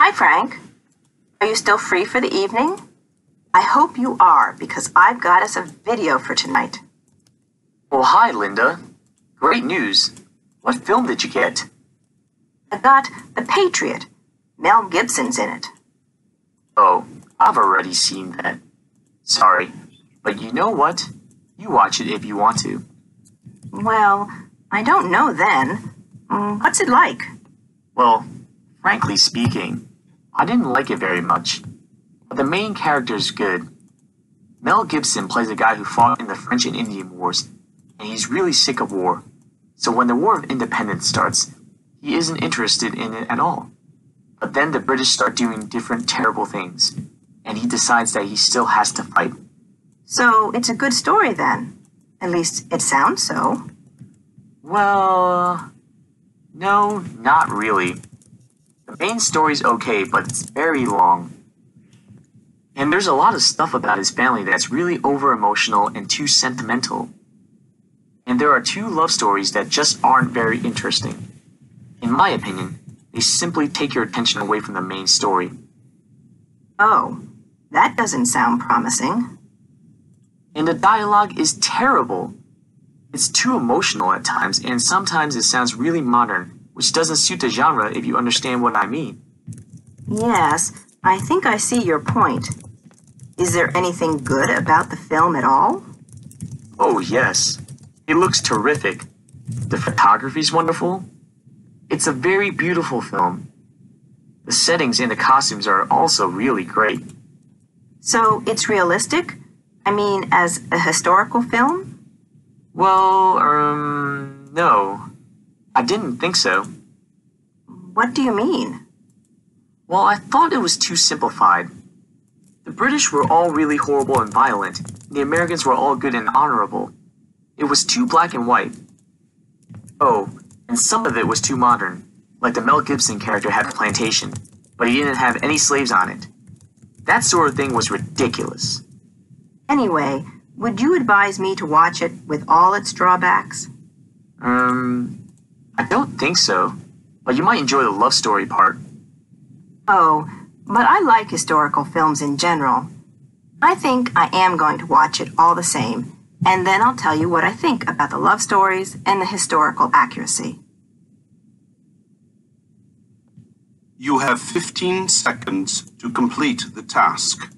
Hi, Frank. Are you still free for the evening? I hope you are, because I've got us a video for tonight. Well, hi, Linda. Great news. What film did you get? I got The Patriot. Mel Gibson's in it. Oh, I've already seen that. Sorry, but you know what? You watch it if you want to. Well, I don't know then. What's it like? Well, frankly speaking, I didn't like it very much. But the main character is good. Mel Gibson plays a guy who fought in the French and Indian Wars, and he's really sick of war. So when the War of Independence starts, he isn't interested in it at all. But then the British start doing different terrible things, and he decides that he still has to fight. So it's a good story then. At least it sounds so. Well, no, not really. The main story's okay, but it's very long. And there's a lot of stuff about his family that's really over-emotional and too sentimental. And there are two love stories that just aren't very interesting. In my opinion, they simply take your attention away from the main story. Oh, that doesn't sound promising. And the dialogue is terrible. It's too emotional at times, and sometimes it sounds really modern, which doesn't suit the genre if you understand what I mean. Yes, I think I see your point. Is there anything good about the film at all? Oh, yes. It looks terrific. The photography's wonderful. It's a very beautiful film. The settings and the costumes are also really great. So it's realistic? I mean, as a historical film? Well, no. I didn't think so. What do you mean? Well, I thought it was too simplified. The British were all really horrible and violent, and the Americans were all good and honorable. It was too black and white. Oh, and some of it was too modern, like the Mel Gibson character had a plantation, but he didn't have any slaves on it. That sort of thing was ridiculous. Anyway, would you advise me to watch it with all its drawbacks? I don't think so, but you might enjoy the love story part. Oh, but I like historical films in general. I think I am going to watch it all the same, and then I'll tell you what I think about the love stories and the historical accuracy. You have 15 seconds to complete the task.